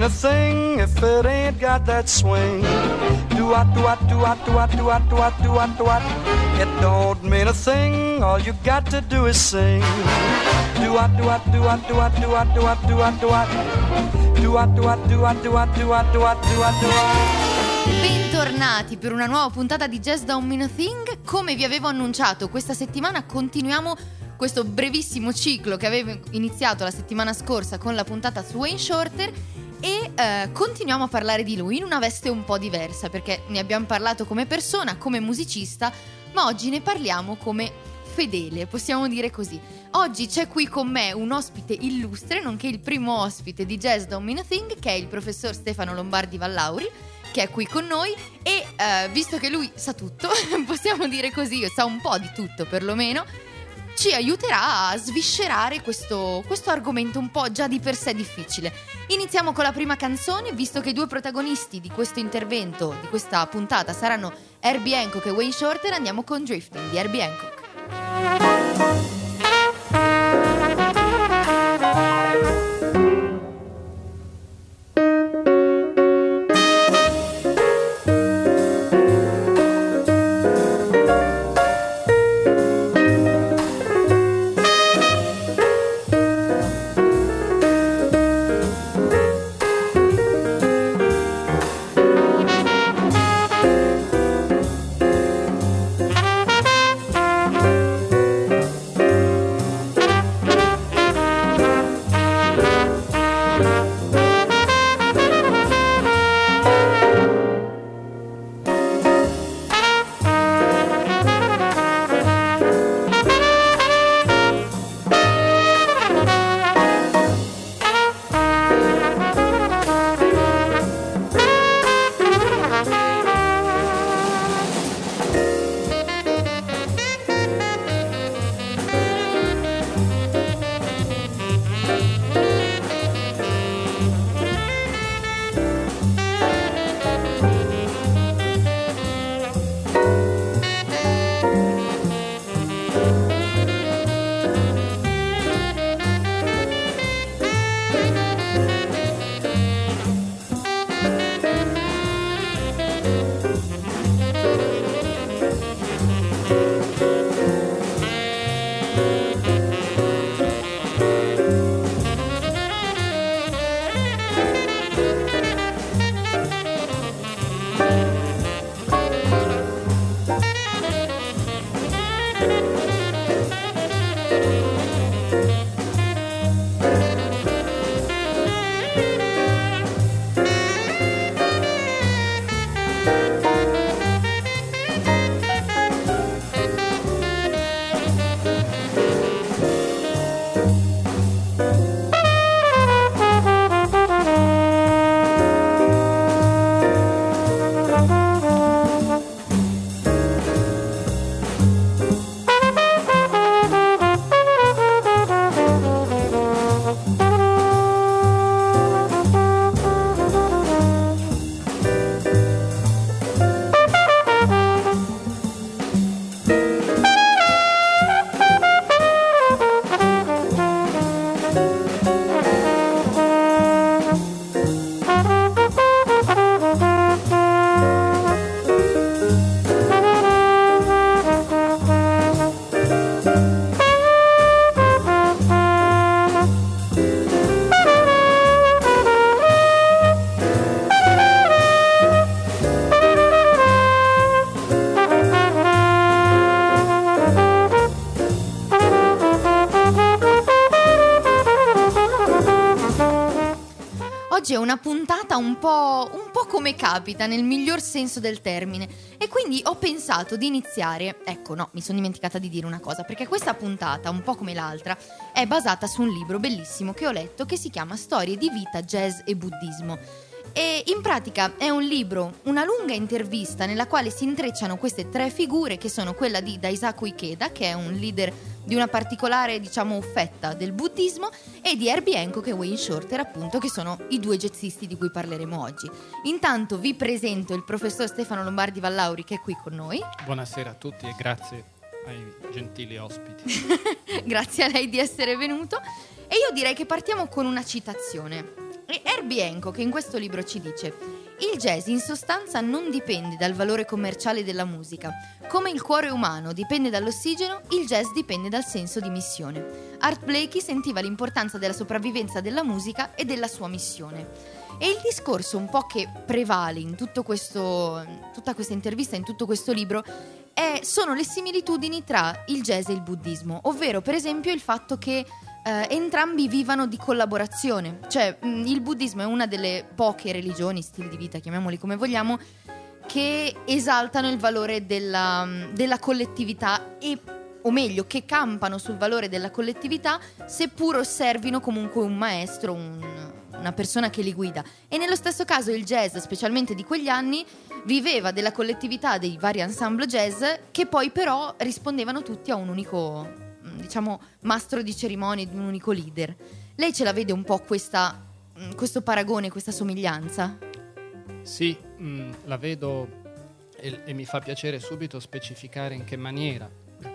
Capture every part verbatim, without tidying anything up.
a thing if it ain't got that swing. Do-what, do-what, do-what, do-what, do-what, do-what, do-what, do-what. It don't mean a thing, all you got to do is sing. Do-what, do-what, do-what, do-what, do-what, do-what, do-what, do-what. Do-what, do-what, do-what, do-what, do-what, do-what, do-what, do-what. Bentornati per una nuova puntata di Jazz Don't Mean a Thing. Come vi avevo annunciato, questa settimana continuiamo questo brevissimo ciclo che avevo iniziato la settimana scorsa con la puntata su Wayne Shorter e eh, continuiamo a parlare di lui in una veste un po' diversa, perché ne abbiamo parlato come persona, come musicista, ma oggi ne parliamo come fedele, possiamo dire così. Oggi c'è qui con me un ospite illustre, nonché il primo ospite di Jazz Don't Mean a Thing, che è il professor Stefano Lombardi Vallauri, che è qui con noi e eh, visto che lui sa tutto, possiamo dire così, sa un po' di tutto perlomeno, ci aiuterà a sviscerare questo, questo argomento un po' già di per sé difficile. Iniziamo con la prima canzone, visto che i due protagonisti di questo intervento, di questa puntata, saranno Herbie Hancock e Wayne Shorter. Andiamo con Drifting di Herbie Hancock. Oggi è una puntata un po', un po' come capita, nel miglior senso del termine, e quindi ho pensato di iniziare, ecco no, mi sono dimenticata di dire una cosa, perché questa puntata, un po' come l'altra, è basata su un libro bellissimo che ho letto che si chiama Storie di vita, jazz e buddismo. E in pratica è un libro, una lunga intervista nella quale si intrecciano queste tre figure, che sono quella di Daisaku Ikeda, che è un leader di una particolare, diciamo, fetta del buddismo, e di Herbie Hancock e Wayne Shorter, appunto, che sono i due jazzisti di cui parleremo oggi. Intanto vi presento il professor Stefano Lombardi Vallauri, che è qui con noi. Buonasera a tutti e grazie ai gentili ospiti. Grazie a lei di essere venuto. E io direi che partiamo con una citazione. Herbie Hancock in questo libro ci dice: il jazz in sostanza non dipende dal valore commerciale della musica. Come il cuore umano dipende dall'ossigeno, il jazz dipende dal senso di missione. Art Blakey sentiva l'importanza della sopravvivenza della musica e della sua missione. E il discorso un po' che prevale in tutto questo, tutta questa intervista, in tutto questo libro, è, sono le similitudini tra il jazz e il buddismo, ovvero per esempio il fatto che Uh, entrambi vivano di collaborazione. Cioè mh, il buddismo è una delle poche religioni, stili di vita, chiamiamoli come vogliamo, che esaltano il valore della, della collettività e, o meglio, che campano sul valore della collettività, seppur osservino comunque un maestro, un, una persona che li guida. E nello stesso caso il jazz, specialmente di quegli anni, viveva della collettività dei vari ensemble jazz, che poi però rispondevano tutti a un unico, diciamo, mastro di cerimonie, di un unico leader. Lei ce la vede un po' questa, questo paragone, questa somiglianza? Sì, mh, la vedo e, e mi fa piacere subito specificare in che maniera.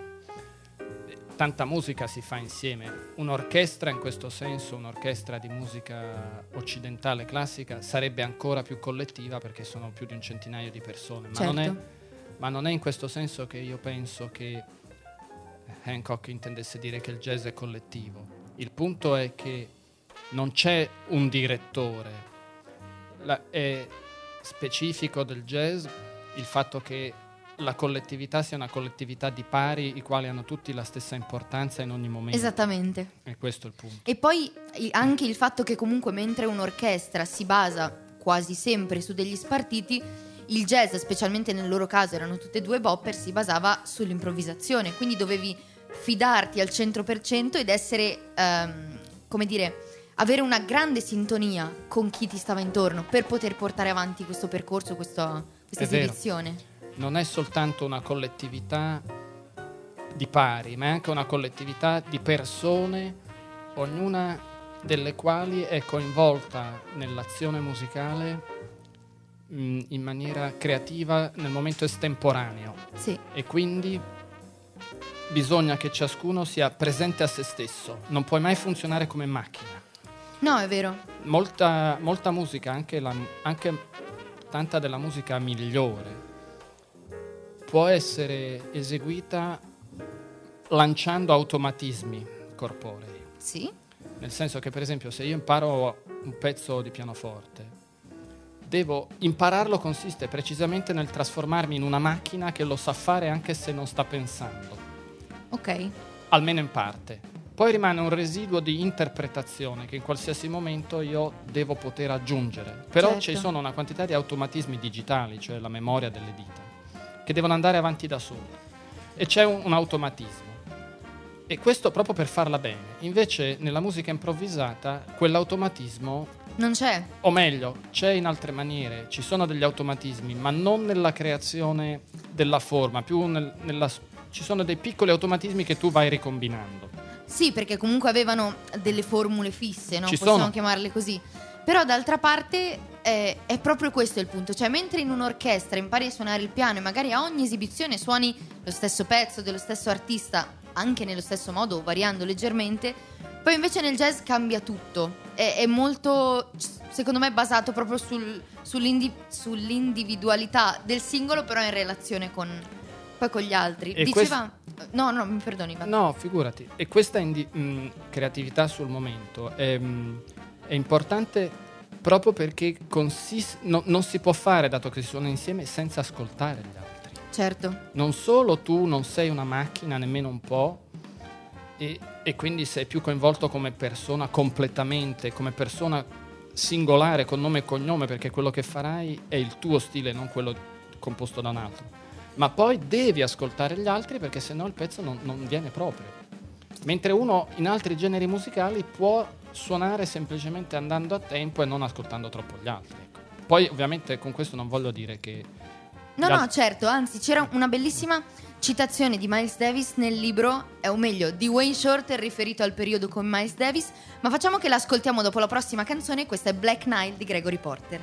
Tanta musica si fa insieme. Un'orchestra, in questo senso, un'orchestra di musica occidentale classica, sarebbe ancora più collettiva perché sono più di un centinaio di persone. Ma, certo. non è, ma non è in questo senso che io penso che Hancock intendesse dire che il jazz è collettivo. Il punto è che non c'è un direttore. La, è specifico del jazz il fatto che la collettività sia una collettività di pari, i quali hanno tutti la stessa importanza in ogni momento. Esattamente. E questo è il punto. E poi anche il fatto che comunque mentre un'orchestra si basa quasi sempre su degli spartiti, il jazz, specialmente nel loro caso erano tutte e due bopper, si basava sull'improvvisazione, quindi dovevi fidarti al cento per cento ed essere, um, come dire, avere una grande sintonia con chi ti stava intorno per poter portare avanti questo percorso, questo, questa È esibizione. Vero. Non è soltanto una collettività di pari, ma è anche una collettività di persone, ognuna delle quali è coinvolta nell'azione musicale mh, in maniera creativa nel momento estemporaneo. Sì. E quindi bisogna che ciascuno sia presente a se stesso, non puoi mai funzionare come macchina. No, è vero. Molta, molta musica, anche, la, anche tanta della musica migliore, può essere eseguita lanciando automatismi corporei. Sì. Nel senso che, per esempio, se io imparo un pezzo di pianoforte, devo impararlo consiste precisamente nel trasformarmi in una macchina che lo sa fare anche se non sta pensando. Ok. Almeno in parte. Poi rimane un residuo di interpretazione che in qualsiasi momento io devo poter aggiungere. Però certo. ci sono una quantità di automatismi digitali, cioè la memoria delle dita, che devono andare avanti da soli. E c'è un, un automatismo. E questo proprio per farla bene. Invece nella musica improvvisata quell'automatismo non c'è. O meglio, c'è in altre maniere. Ci sono degli automatismi, ma non nella creazione della forma, più nel, nella, ci sono dei piccoli automatismi che tu vai ricombinando. Sì, perché comunque avevano delle formule fisse, no? Ci Possiamo sono. chiamarle così. Però d'altra parte eh, è proprio questo il punto. Cioè, mentre in un'orchestra impari a suonare il piano e magari a ogni esibizione suoni lo stesso pezzo dello stesso artista, anche nello stesso modo, variando leggermente, poi invece nel jazz cambia tutto. È, è molto, secondo me, basato proprio sul, sull'indi, sull'individualità del singolo, però in relazione con, poi con gli altri. E Diceva... No, no, mi perdoni. Vado. No, figurati. E questa indi- mh, creatività sul momento è, mh, è importante proprio perché consist- no, non si può fare, dato che si suona insieme, senza ascoltare gli altri. Certo. Non solo tu non sei una macchina, nemmeno un po', e, e quindi sei più coinvolto come persona completamente, come persona singolare, con nome e cognome, perché quello che farai è il tuo stile, non quello composto da un altro. Ma poi devi ascoltare gli altri perché sennò il pezzo non, non viene proprio. Mentre uno in altri generi musicali può suonare semplicemente andando a tempo e non ascoltando troppo gli altri. Ecco. Poi ovviamente con questo non voglio dire che... No, no, altri... certo, anzi c'era una bellissima citazione di Miles Davis nel libro, o meglio, di Wayne Shorter riferito al periodo con Miles Davis, ma facciamo che l'ascoltiamo dopo la prossima canzone. Questa è Black Nile di Gregory Porter.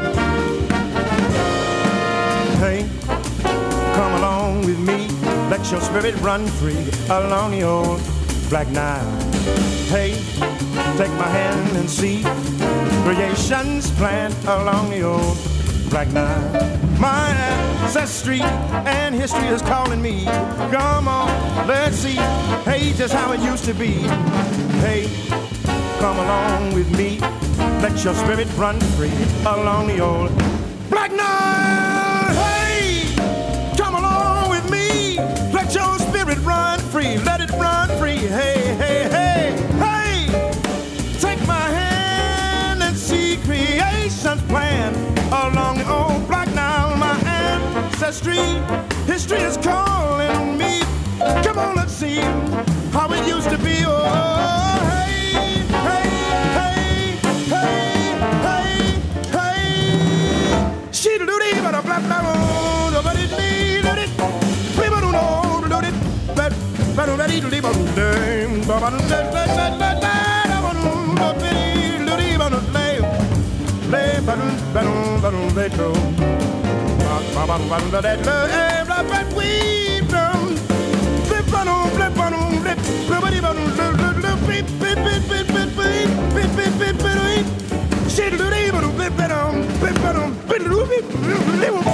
Hey, come along with me, let your spirit run free along the old Black Nile. Hey, take my hand and see creation's plan along the old Black Nile. My ancestry and history is calling me. Come on, let's see, hey, just how it used to be. Hey, come along with me, let your spirit run free along the old Black Nile. Hey, come along with me, let your spirit run free, let it run free. Hey, hey, hey, hey, take my hand and see creation's plan along the old Black Nile. My ancestry, history is calling me. Come on, let's see how it used to be. Oh, hey, hey, hey, hey, hey, hey. She do the but a black black one, but it need it. We don't know, do it. But but ready to leave on name. But but let let let let let. I want to be to leave on the name. Lay but but but let go. But but but let let but we don't. Flip on flip on flip. Nobody but flip flip flip flip flip flip flip flip flip. She do the but flip on flip on flip.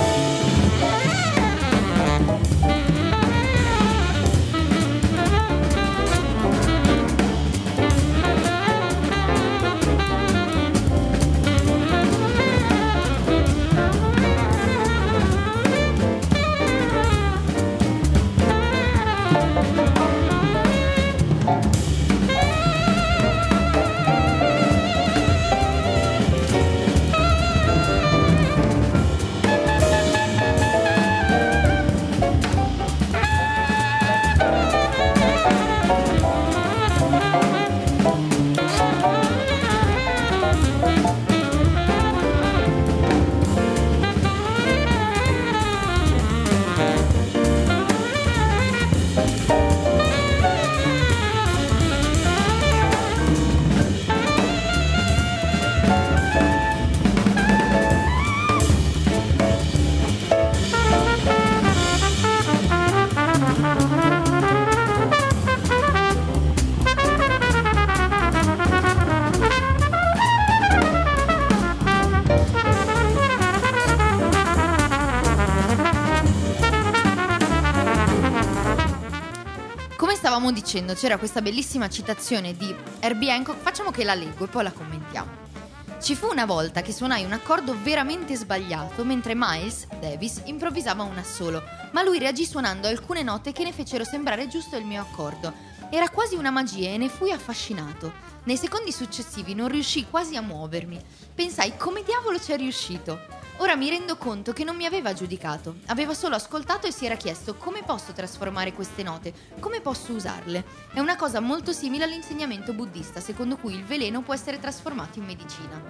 stavamo dicendo, c'era questa bellissima citazione di Herbie Hancock, facciamo che la leggo e poi la commentiamo. Ci fu una volta che suonai un accordo veramente sbagliato mentre Miles Davis improvvisava un assolo, ma lui reagì suonando alcune note che ne fecero sembrare giusto il mio accordo. Era quasi una magia e ne fui affascinato. Nei secondi successivi non riuscii quasi a muovermi. Pensai, come diavolo ci è riuscito? Ora mi rendo conto che non mi aveva giudicato, aveva solo ascoltato e si era chiesto come posso trasformare queste note, come posso usarle. È una cosa molto simile all'insegnamento buddista, secondo cui il veleno può essere trasformato in medicina.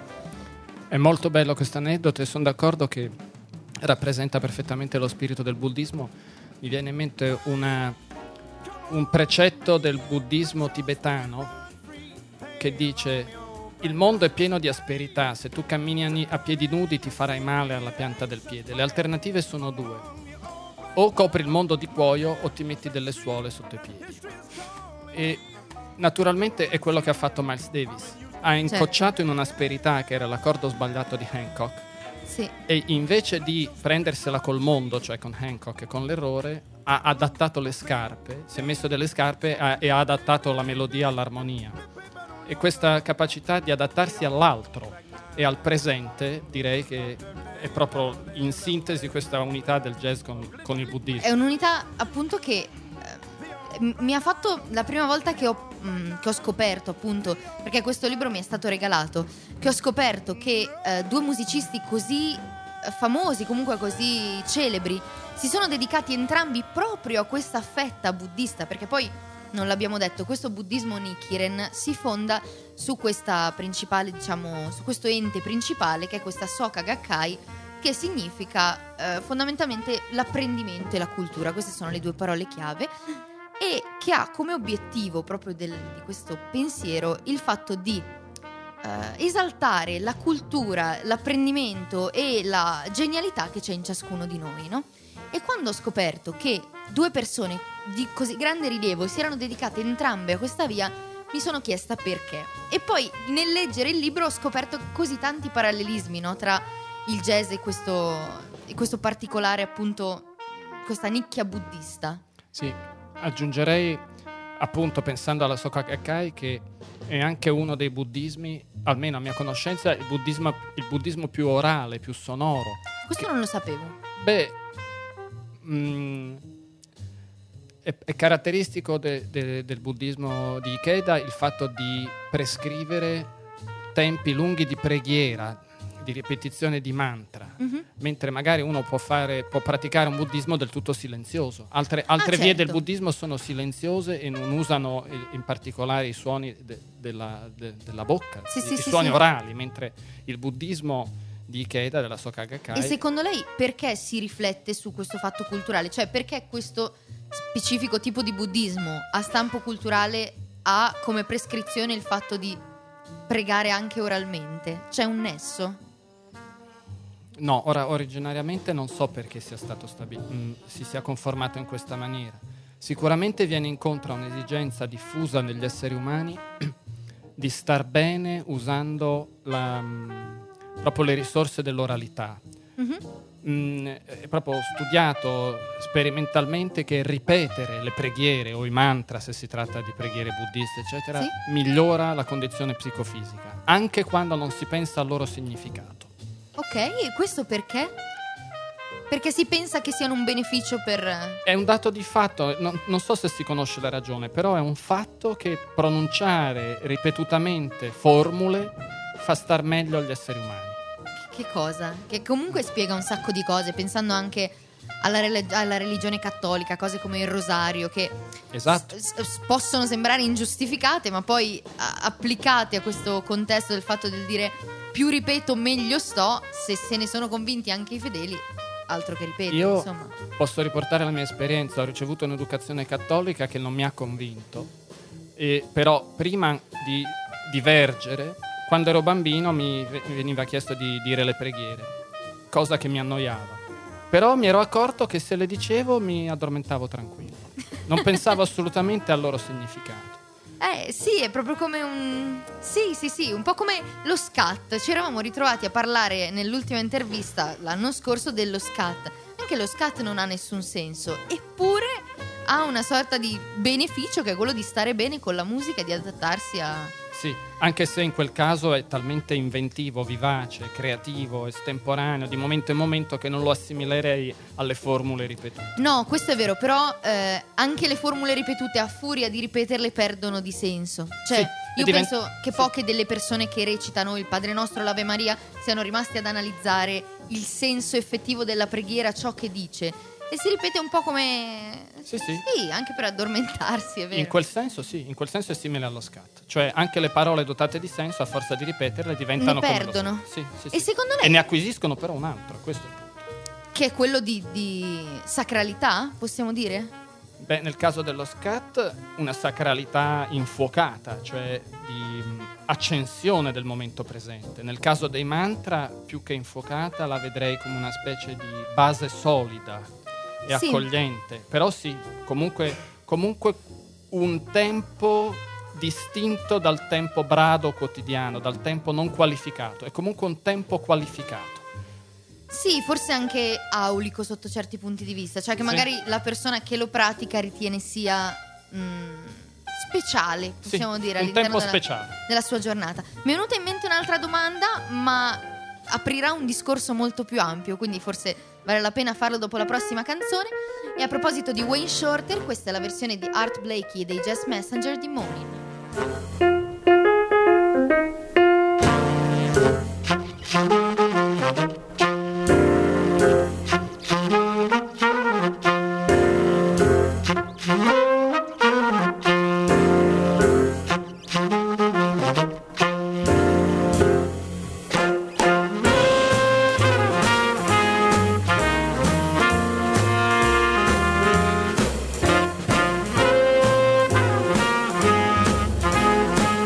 È molto bello questo aneddoto e sono d'accordo che rappresenta perfettamente lo spirito del buddismo. Mi viene in mente una, un precetto del buddismo tibetano che dice: il mondo è pieno di asperità, se tu cammini a piedi nudi ti farai male alla pianta del piede. Le alternative sono due: o copri il mondo di cuoio o ti metti delle suole sotto i piedi. E naturalmente è quello che ha fatto Miles Davis. Ha incocciato in un'asperità che era l'accordo sbagliato di Hancock. Sì. E invece di prendersela col mondo, cioè con Hancock e con l'errore, ha adattato le scarpe, si è messo delle scarpe e ha adattato la melodia all'armonia. E questa capacità di adattarsi all'altro e al presente, direi che è proprio in sintesi questa unità del jazz con, con il buddismo. È un'unità appunto che eh, mi ha fatto la prima volta che ho, mh, che ho scoperto, appunto, perché questo libro mi è stato regalato, che ho scoperto che eh, due musicisti così famosi, comunque così celebri, si sono dedicati entrambi proprio a questa fetta buddista, perché poi non l'abbiamo detto, questo buddismo Nichiren si fonda su questa principale, diciamo, su questo ente principale che è questa Soka Gakkai, che significa eh, fondamentalmente l'apprendimento e la cultura. Queste sono le due parole chiave, e che ha come obiettivo proprio del, di questo pensiero il fatto di eh, esaltare la cultura, l'apprendimento e la genialità che c'è in ciascuno di noi, no? E quando ho scoperto che due persone di così grande rilievo e si erano dedicate entrambe a questa via, mi sono chiesta perché. E poi nel leggere il libro ho scoperto così tanti parallelismi, no? Tra il jazz e questo, e questo particolare, appunto, questa nicchia buddista. Sì, aggiungerei, appunto, pensando alla Soka Gakkai, che è anche uno dei buddismi, almeno a mia conoscenza, il buddismo, il buddismo più orale, più sonoro. Questo che, non lo sapevo. Beh, mh, è, è caratteristico de, de, del buddismo di Ikeda il fatto di prescrivere tempi lunghi di preghiera, di ripetizione di mantra, Mm-hmm. mentre magari uno può fare, può praticare un buddismo del tutto silenzioso. Altre, altre Ah, vie certo. del buddismo sono silenziose e non usano eh, in particolare i suoni de, della, de, della bocca, Sì, i, sì, i sì, suoni sì. orali, mentre il buddismo di Ikeda, della Soka Gakkai, E secondo lei perché si riflette su questo fatto culturale? Cioè perché questo specifico tipo di buddismo a stampo culturale ha come prescrizione il fatto di pregare anche oralmente? C'è un nesso? no, ora originariamente non so perché sia stato stabi- mh, si sia conformato in questa maniera. Sicuramente viene incontro a un'esigenza diffusa negli esseri umani di star bene usando la, mh, proprio le risorse dell'oralità. Mhm. Mm, è proprio studiato sperimentalmente che ripetere le preghiere o i mantra, se si tratta di preghiere buddiste eccetera, Sì. migliora la condizione psicofisica, anche quando non si pensa al loro significato. Ok, e questo perché? Perché si pensa che siano un beneficio per... È un dato di fatto, non, non so se si conosce la ragione, però è un fatto che pronunciare ripetutamente formule fa star meglio agli esseri umani. Che cosa? Che comunque spiega un sacco di cose, pensando anche alla, rele- alla religione cattolica, cose come il rosario, che Esatto. s- s- possono sembrare ingiustificate, ma poi a- applicate a questo contesto del fatto del dire più ripeto meglio sto, se se ne sono convinti anche i fedeli, altro che ripetere, Io insomma. posso riportare la mia esperienza, ho ricevuto un'educazione cattolica che non mi ha convinto, e però prima di divergere, quando ero bambino mi ve- mi veniva chiesto di dire le preghiere, cosa che mi annoiava. Però mi ero accorto che se le dicevo mi addormentavo tranquillo, non pensavo assolutamente al loro significato. Eh sì, è proprio come un... Sì, sì, sì, un po' come lo scat. Ci eravamo ritrovati a parlare nell'ultima intervista l'anno scorso dello scat. Anche lo scat non ha nessun senso, eppure ha una sorta di beneficio che è quello di stare bene con la musica e di adattarsi a... Sì, anche se in quel caso è talmente inventivo, vivace, creativo, estemporaneo, di momento in momento, che non lo assimilerei alle formule ripetute. No, questo è vero, però eh, anche le formule ripetute a furia di ripeterle perdono di senso. Cioè, Sì, io e divent- penso che sì. poche delle persone che recitano il Padre Nostro, l'Ave Maria, siano rimaste ad analizzare il senso effettivo della preghiera, ciò che dice. E si ripete un po' come... Sì, sì. Sì, anche per addormentarsi, è vero. In quel senso sì, in quel senso è simile allo scat. Cioè anche le parole dotate di senso, a forza di ripeterle, diventano Ne come lo perdono. scat. Sì, sì, E sì. secondo E lei, ne acquisiscono però un altro, questo è il punto. che è quello di, di sacralità, possiamo dire? Beh, nel caso dello scat, una sacralità infuocata, cioè di mh, accensione del momento presente. Nel caso dei mantra, più che infuocata, la vedrei come una specie di base solida e Sì. accogliente. Però sì, comunque, comunque un tempo distinto dal tempo brado quotidiano, dal tempo non qualificato. È comunque un tempo qualificato. Sì, forse anche aulico sotto certi punti di vista. Cioè che Sì. magari la persona che lo pratica ritiene sia mm, speciale, possiamo Sì, dire, un all'interno tempo della, speciale. della sua giornata. Mi è venuta in mente un'altra domanda, ma aprirà un discorso molto più ampio, quindi forse vale la pena farlo dopo la prossima canzone. E a proposito di Wayne Shorter, questa è la versione di Art Blakey e dei Jazz Messenger di Morning. Thank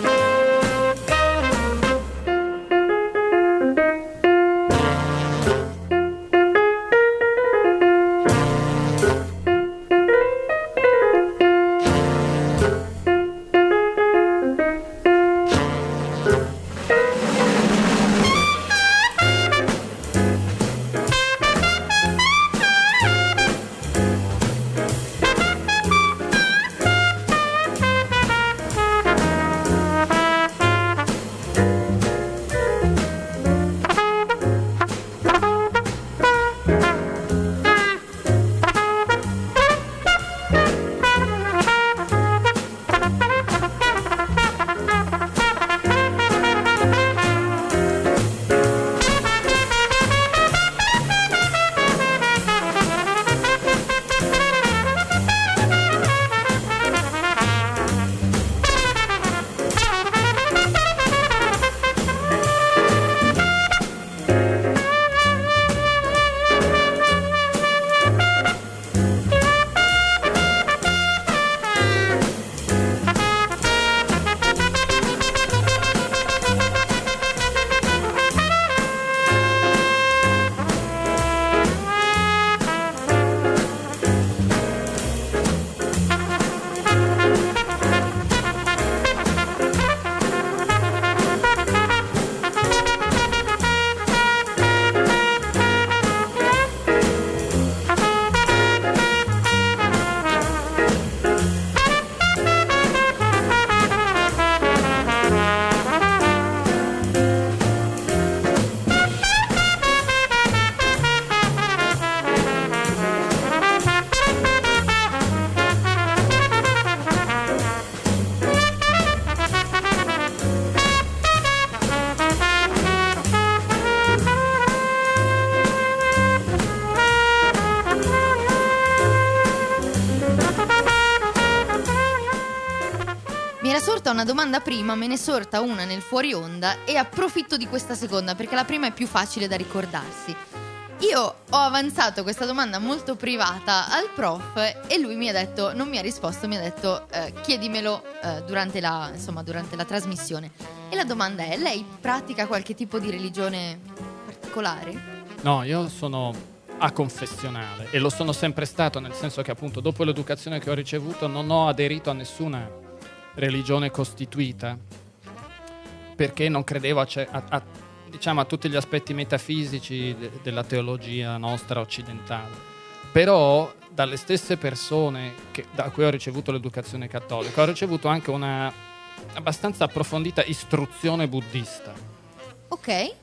sorta una domanda prima, me ne sorta una nel fuori onda e approfitto di questa seconda perché la prima è più facile da ricordarsi. Io ho avanzato questa domanda molto privata al prof e lui mi ha detto, non mi ha risposto, mi ha detto eh, chiedimelo eh, durante la, insomma, durante la trasmissione. E la domanda è: lei pratica qualche tipo di religione particolare? No, io sono aconfessionale e lo sono sempre stato, nel senso che appunto dopo l'educazione che ho ricevuto non ho aderito a nessuna religione costituita perché non credevo a, a, a diciamo a tutti gli aspetti metafisici de- della teologia nostra occidentale. Però dalle stesse persone che, da cui ho ricevuto l'educazione cattolica ho ricevuto anche una abbastanza approfondita istruzione buddista. Ok.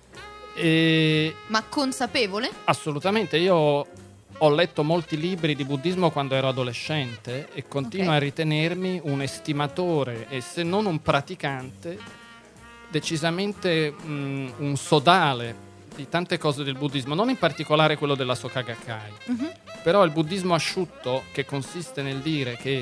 E ma consapevole? Assolutamente, io ho letto molti libri di buddismo quando ero adolescente e continuo okay. a ritenermi un estimatore e se non un praticante decisamente mh, un sodale di tante cose del buddismo, non in particolare quello della Soka Gakkai. Mm-hmm. Però il buddismo asciutto, che consiste nel dire che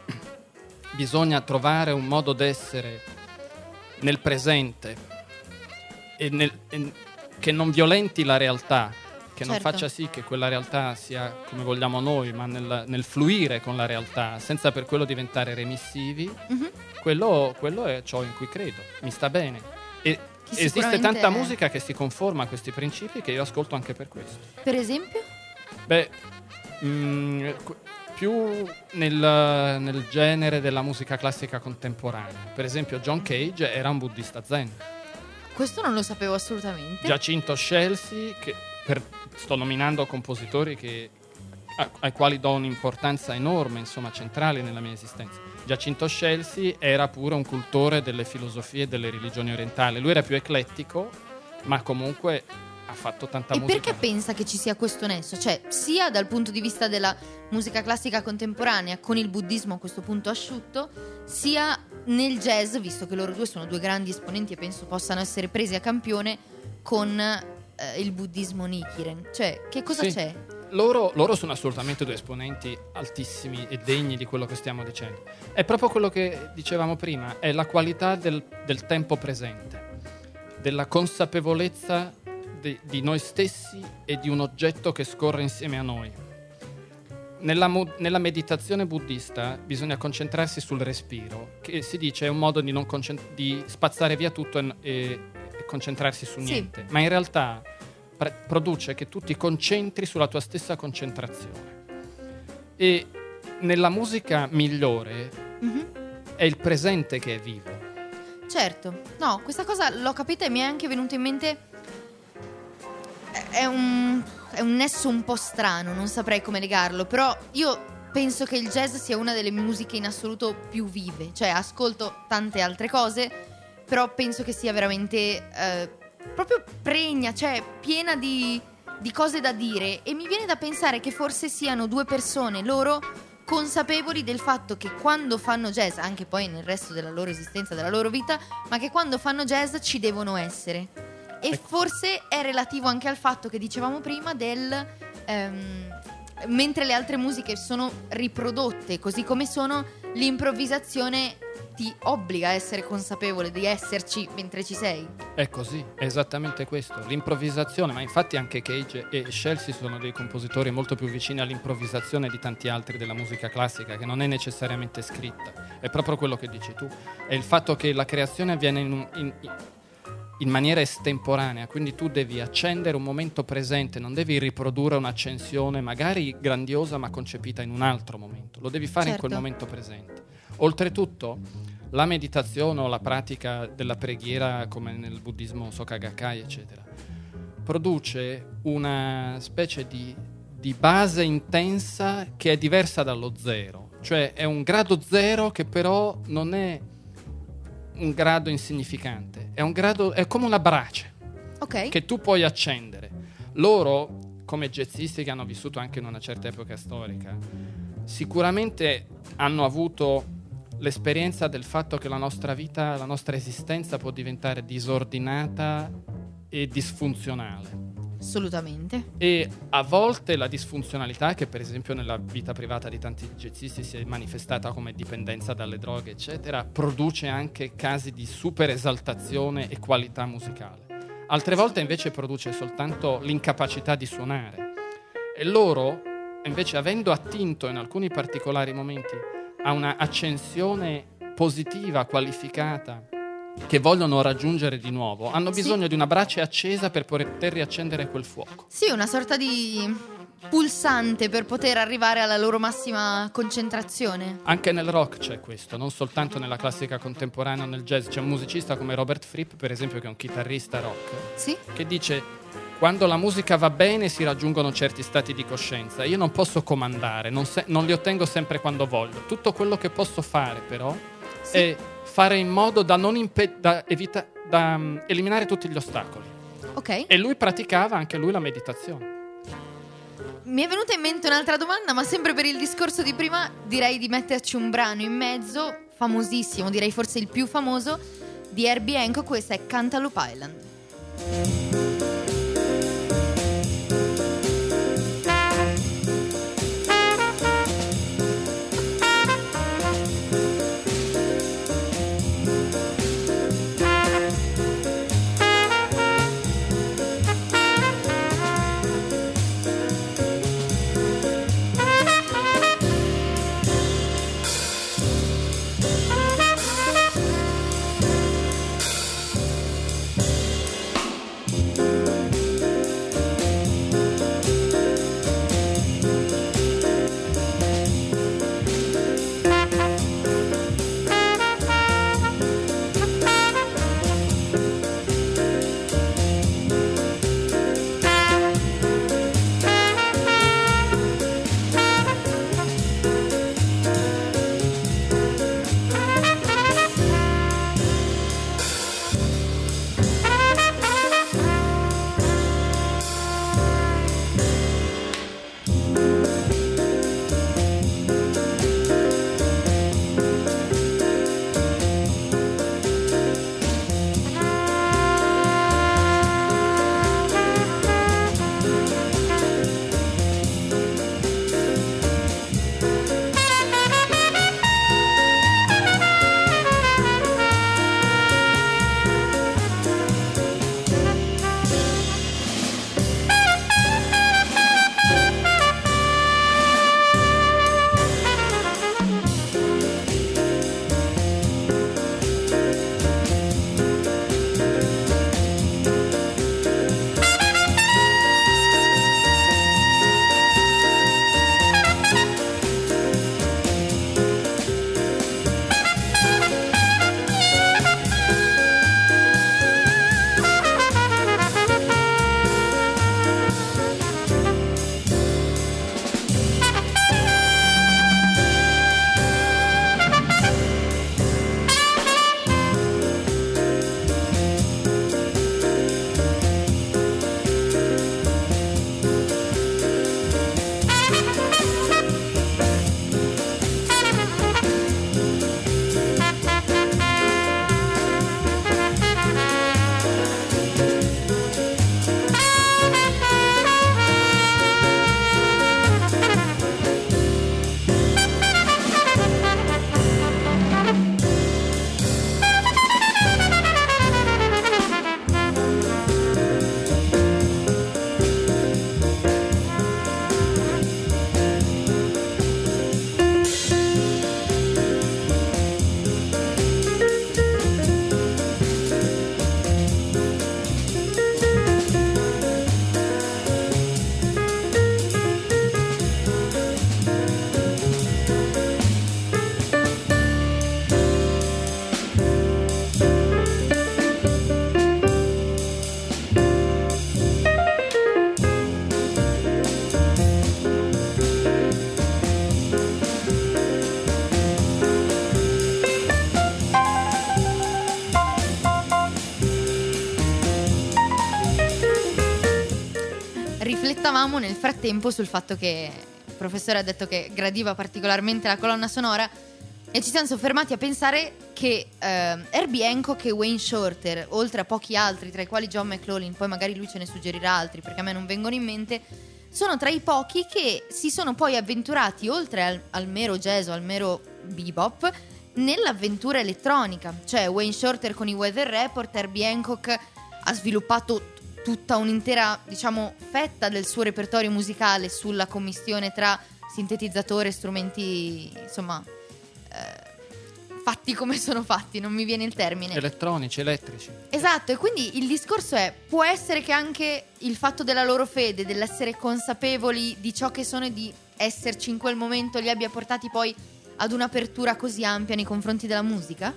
bisogna trovare un modo d'essere nel presente e, nel, e che non violenti la realtà, che certo. non faccia sì che quella realtà sia come vogliamo noi, ma nel, nel fluire con la realtà, senza per quello diventare remissivi, mm-hmm. quello, quello è ciò in cui credo, mi sta bene. E esiste tanta musica che si conforma a questi principi che io ascolto anche per questo. Per esempio? Beh, mh, più nel, nel genere della musica classica contemporanea. Per esempio John Cage era un buddista zen. Questo non lo sapevo assolutamente. Giacinto Scelsi, che per, sto nominando compositori che, a, ai quali do un'importanza enorme, insomma centrale nella mia esistenza. Giacinto Scelsi era pure un cultore delle filosofie e delle religioni orientali. Lui era più eclettico, ma comunque ha fatto tanta e musica. E perché pensa che ci sia questo nesso? Cioè, sia dal punto di vista della musica classica contemporanea con il buddismo a questo punto asciutto, sia nel jazz, visto che loro due sono due grandi esponenti e penso possano essere presi a campione con eh, il buddismo Nichiren. Cioè, che cosa sì. c'è? Loro, loro sono assolutamente due esponenti altissimi e degni di quello che stiamo dicendo. È proprio quello che dicevamo prima, è la qualità del, del tempo presente, della consapevolezza di, di noi stessi e di un oggetto che scorre insieme a noi. Nella, nella meditazione buddista bisogna concentrarsi sul respiro, che si dice è un modo di, non concent- di spazzare via tutto e, e, e concentrarsi su niente, sì. ma in realtà pre- produce che tu ti concentri sulla tua stessa concentrazione. E nella musica migliore mm-hmm. è il presente che è vivo. Certo, no, questa cosa l'ho capita e mi è anche venuto in mente. È un, è un nesso un po' strano, non saprei come legarlo, però io penso che il jazz sia una delle musiche in assoluto più vive. Cioè, ascolto tante altre cose, però penso che sia veramente eh, proprio pregna, cioè piena di, di cose da dire. E mi viene da pensare che forse siano due persone, loro, consapevoli del fatto che quando fanno jazz, anche poi nel resto della loro esistenza, della loro vita, ma che quando fanno jazz ci devono essere. E forse è relativo anche al fatto che dicevamo prima del ehm, mentre le altre musiche sono riprodotte così come sono, l'improvvisazione ti obbliga a essere consapevole di esserci mentre ci sei. È così, è esattamente questo, l'improvvisazione. Ma infatti anche Cage e Scelsi sono dei compositori molto più vicini all'improvvisazione di tanti altri della musica classica, che non è necessariamente scritta. È proprio quello che dici tu, è il fatto che la creazione avviene in, un, in, in in maniera estemporanea, quindi tu devi accendere un momento presente, non devi riprodurre un'accensione magari grandiosa ma concepita in un altro momento, lo devi fare certo. in quel momento presente. Oltretutto la meditazione o la pratica della preghiera, come nel buddismo Soka Gakkai eccetera, produce una specie di, di base intensa che è diversa dallo zero, cioè è un grado zero che però non è un grado insignificante, è un grado, è come una brace okay. che tu puoi accendere. Loro, come jazzisti che hanno vissuto anche in una certa epoca storica, sicuramente hanno avuto l'esperienza del fatto che la nostra vita, la nostra esistenza può diventare disordinata e disfunzionale. Assolutamente. E a volte la disfunzionalità, che per esempio nella vita privata di tanti jazzisti si è manifestata come dipendenza dalle droghe eccetera, produce anche casi di super esaltazione e qualità musicale. Altre volte invece produce soltanto l'incapacità di suonare. E loro invece, avendo attinto in alcuni particolari momenti a una accensione positiva, qualificata, che vogliono raggiungere di nuovo, hanno bisogno sì. di una brace accesa per poter riaccendere quel fuoco. Sì, una sorta di pulsante per poter arrivare alla loro massima concentrazione. Anche nel rock c'è questo, non soltanto nella classica contemporanea o nel jazz. C'è un musicista come Robert Fripp, per esempio, che è un chitarrista rock, sì? che dice: quando la musica va bene si raggiungono certi stati di coscienza. Io non posso comandare, non, se- non li ottengo sempre quando voglio. Tutto quello che posso fare però sì. è fare in modo da, non impe- da, evita- da um, eliminare tutti gli ostacoli. Ok. E lui praticava anche lui la meditazione. Mi è venuta in mente un'altra domanda, ma sempre per il discorso di prima direi di metterci un brano in mezzo, famosissimo, direi forse il più famoso, di Herbie Hancock. Questa è Cantaloupe Island. riflettavamo nel frattempo sul fatto che il professore ha detto che gradiva particolarmente la colonna sonora e ci siamo soffermati a pensare che eh, Herbie Hancock e Wayne Shorter, oltre a pochi altri, tra i quali John McLaughlin, poi magari lui ce ne suggerirà altri perché a me non vengono in mente, sono tra i pochi che si sono poi avventurati oltre al, al mero jazz o al mero bebop nell'avventura elettronica. Cioè Wayne Shorter con i Weather Report, Herbie Hancock ha sviluppato t- tutta un'intera, diciamo, fetta del suo repertorio musicale sulla commistione tra sintetizzatori e strumenti, insomma, eh, fatti come sono fatti, non mi viene il termine. Elettronici, elettrici. Esatto, e quindi il discorso è: può essere che anche il fatto della loro fede, dell'essere consapevoli di ciò che sono e di esserci in quel momento, li abbia portati poi ad un'apertura così ampia nei confronti della musica?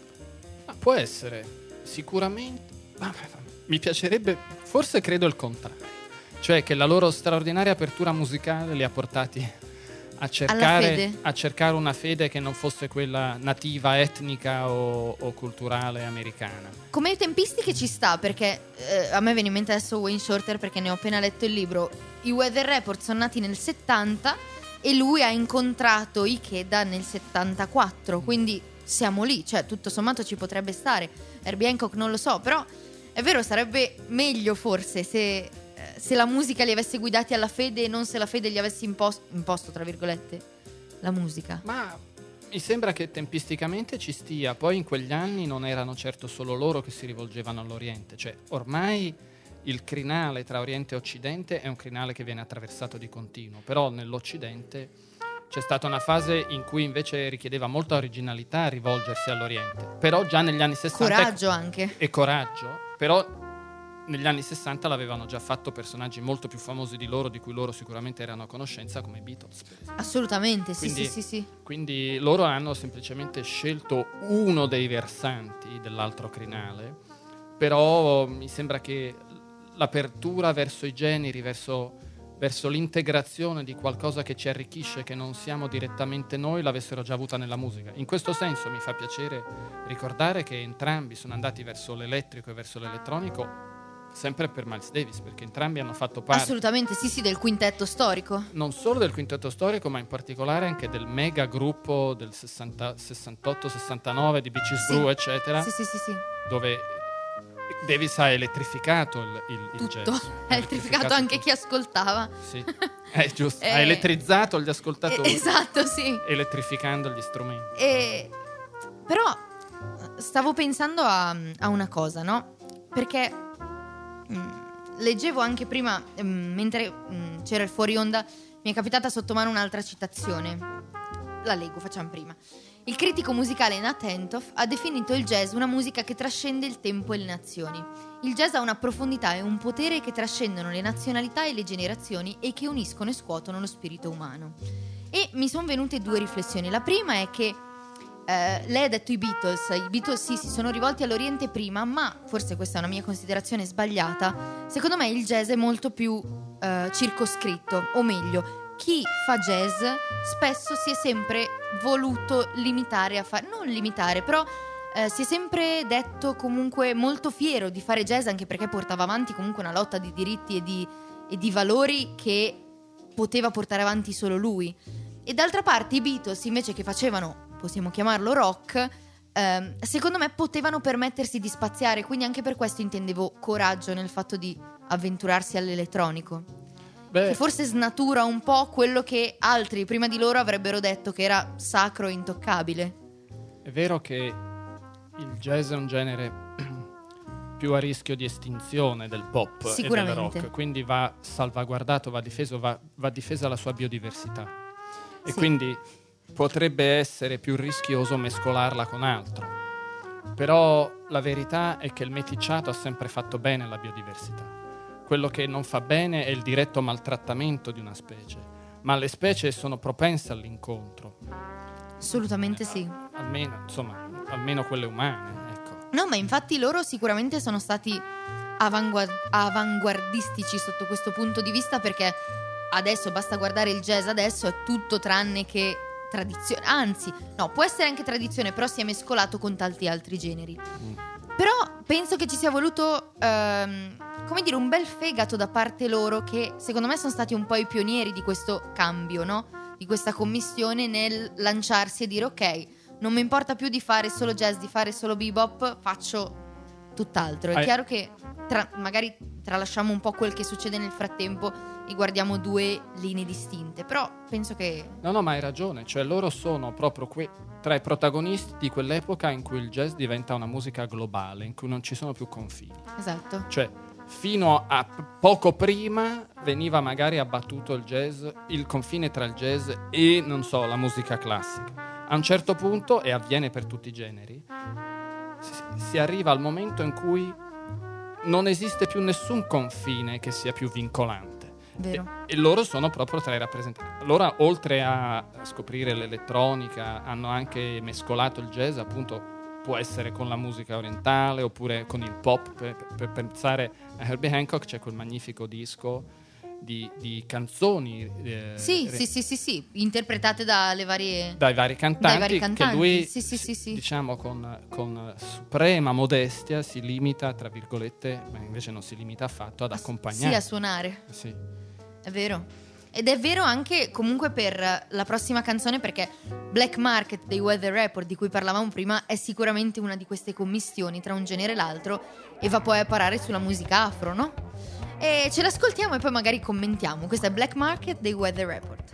Ma può essere, sicuramente. Mi piacerebbe, forse credo il contrario, cioè che la loro straordinaria apertura musicale li ha portati a cercare, a cercare una fede che non fosse quella nativa, etnica o, o culturale americana. Come tempistiche ci sta, perché eh, a me viene in mente adesso Wayne Shorter perché ne ho appena letto il libro. I Weather Report sono nati nel settanta e lui ha incontrato Ikeda nel settantaquattro, quindi siamo lì, cioè tutto sommato ci potrebbe stare. Herbie Hancock non lo so, però è vero, sarebbe meglio forse se... se la musica li avesse guidati alla fede e non se la fede gli avesse imposto, imposto tra virgolette, la musica. Ma mi sembra che tempisticamente ci stia. Poi in quegli anni non erano certo solo loro che si rivolgevano all'Oriente, cioè ormai il crinale tra Oriente e Occidente è un crinale che viene attraversato di continuo, però nell'Occidente c'è stata una fase in cui invece richiedeva molta originalità rivolgersi all'Oriente, però già negli anni sessanta coraggio anche e coraggio, però negli anni sessanta l'avevano già fatto personaggi molto più famosi di loro, di cui loro sicuramente erano a conoscenza, come i Beatles, per esempio. Assolutamente, sì, quindi, sì, sì, sì. Quindi loro hanno semplicemente scelto uno dei versanti dell'altro crinale, però mi sembra che l'apertura verso i generi, verso, verso l'integrazione di qualcosa che ci arricchisce, che non siamo direttamente noi, l'avessero già avuta nella musica. In questo senso mi fa piacere ricordare che entrambi sono andati verso l'elettrico e verso l'elettronico, sempre per Miles Davis, perché entrambi hanno fatto parte assolutamente, sì, sì, del quintetto storico. Non solo del quintetto storico, ma in particolare anche del mega gruppo del sessanta, sessantotto sessantanove di Beaches sì. Brew, eccetera. Sì, sì, sì, sì. Dove Davis ha elettrificato il, il, il tutto. jazz. Ha elettrificato anche chi ascoltava. Sì, è giusto. eh, ha elettrizzato gli ascoltatori. Eh, esatto, sì. Elettrificando gli strumenti. Eh, però stavo pensando a, a una cosa, no? Perché leggevo anche prima, mentre c'era il fuori onda, mi è capitata sotto mano un'altra citazione. La leggo, facciamo prima. Il critico musicale Nat Hentoff ha definito il jazz una musica che trascende il tempo e le nazioni. Il jazz ha una profondità e un potere che trascendono le nazionalità e le generazioni e che uniscono e scuotono lo spirito umano. E mi sono venute due riflessioni. La prima è che Uh, lei ha detto i Beatles, i Beatles sì, si sono rivolti all'Oriente prima, ma forse questa è una mia considerazione sbagliata. Secondo me il jazz è molto più uh, circoscritto, o meglio, chi fa jazz spesso si è sempre voluto limitare a fare, non limitare, però uh, si è sempre detto comunque molto fiero di fare jazz, anche perché portava avanti comunque una lotta di diritti e di, e di valori che poteva portare avanti solo lui. E d'altra parte i Beatles invece, che facevano, possiamo chiamarlo rock, ehm, secondo me potevano permettersi di spaziare, quindi anche per questo intendevo coraggio nel fatto di avventurarsi all'elettronico. Beh, che forse snatura un po' quello che altri prima di loro avrebbero detto che era sacro e intoccabile. È vero che il jazz è un genere più a rischio di estinzione del pop e del rock, quindi va salvaguardato, va difeso, va, va difesa la sua biodiversità. E sì, quindi potrebbe essere più rischioso mescolarla con altro, però la verità è che il meticciato ha sempre fatto bene la biodiversità. Quello che non fa bene è il diretto maltrattamento di una specie, ma le specie sono propense all'incontro. Assolutamente sì. Almeno, insomma, almeno quelle umane, ecco. No, ma infatti loro sicuramente sono stati avanguard- avanguardistici sotto questo punto di vista, perché adesso basta guardare il jazz, adesso è tutto tranne che tradizione, anzi no, può essere anche tradizione, però si è mescolato con tanti altri generi. mm. Però penso che ci sia voluto ehm, come dire un bel fegato da parte loro, che secondo me sono stati un po' i pionieri di questo cambio, no? Di questa commistione nel lanciarsi e dire ok, non mi importa più di fare solo jazz, di fare solo bebop, faccio tutt'altro. È Ah, chiaro che tra, magari tralasciamo un po' quel che succede nel frattempo e guardiamo due linee distinte, però penso che... No, no, ma hai ragione, cioè loro sono proprio que- tra i protagonisti di quell'epoca in cui il jazz diventa una musica globale, in cui non ci sono più confini. Esatto. Cioè, fino a p- poco prima veniva magari abbattuto il jazz, il confine tra il jazz e, non so, la musica classica. A un certo punto, e avviene per tutti i generi, si, si arriva al momento in cui non esiste più nessun confine che sia più vincolante. Vero. E, e loro sono proprio tra i rappresentanti. Loro, oltre a scoprire l'elettronica, hanno anche mescolato il jazz, appunto, può essere con la musica orientale oppure con il pop. Per, per, per pensare a Herbie Hancock c'è quel magnifico disco di, di canzoni eh, Sì, re- sì, sì, sì, sì, interpretate dalle varie... dai vari cantanti, Dai vari cantanti, che lui sì, sì, sì, sì. diciamo con, con suprema modestia si limita, tra virgolette, ma invece non si limita affatto ad accompagnare. Sì, a suonare. Sì. È vero. Ed è vero anche comunque per la prossima canzone, perché Black Market dei Weather Report, di cui parlavamo prima, è sicuramente una di queste commistioni tra un genere e l'altro e va poi a parare sulla musica afro, no? E ce l'ascoltiamo e poi magari commentiamo. Questa è Black Market dei Weather Report.